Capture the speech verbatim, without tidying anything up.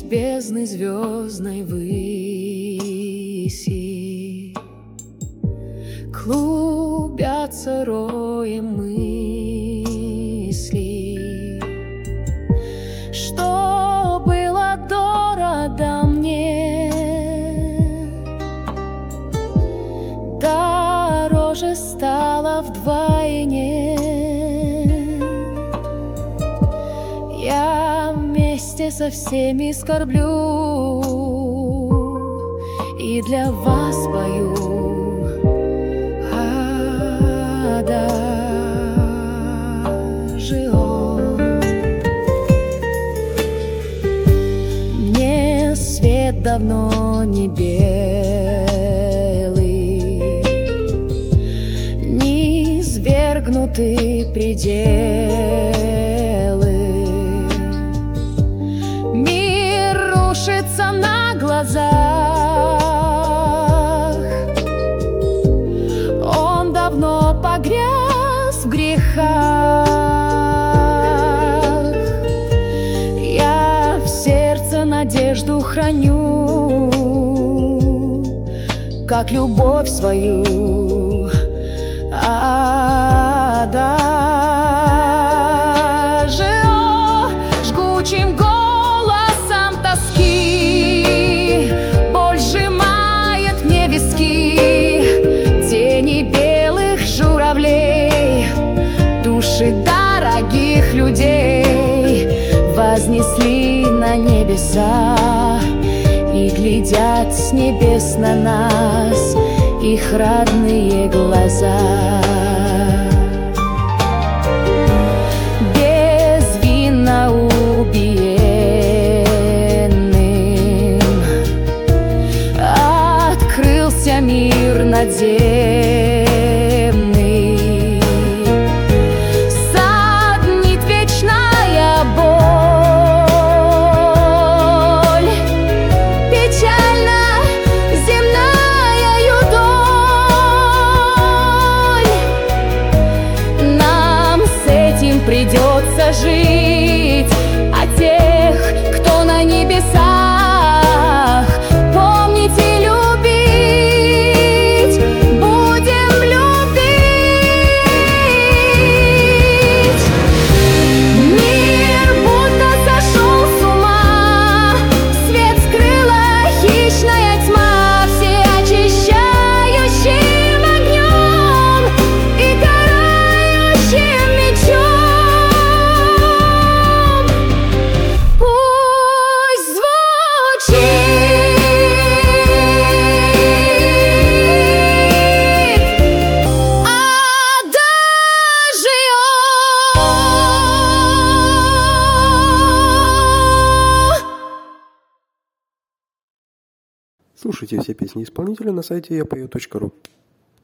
бездны звездной выси клубятся роем мыслей, что было дорого мне, дороже стало вдвойне. Я вместе со всеми скорблю и для вас пою. Мне свет давно не белый, не свергнуты пределы. Мир рушится на глазах, он давно погряз в грехах. Я в сердце надежду храню, как любовь свою. Адажио, жгучим голосом тоски боль сжимает мне виски. Тени белых журавлей, души дорогих людей вознесли на небеса и глядят с небес на нас их родные глаза. Безвинно убиенным открылся мир надземный. Саднит вечная боль, печально земная доль. Нам с этим придется жить, а тех, кто на небесах, помнить и любить, будем любить. Мир будто сошел с ума, свет скрыла хищная тьма, всеочищающим огнем и карающим мечом. Пусть звучит адажио. Слушайте все песни исполнителя на сайте я пою точка ру.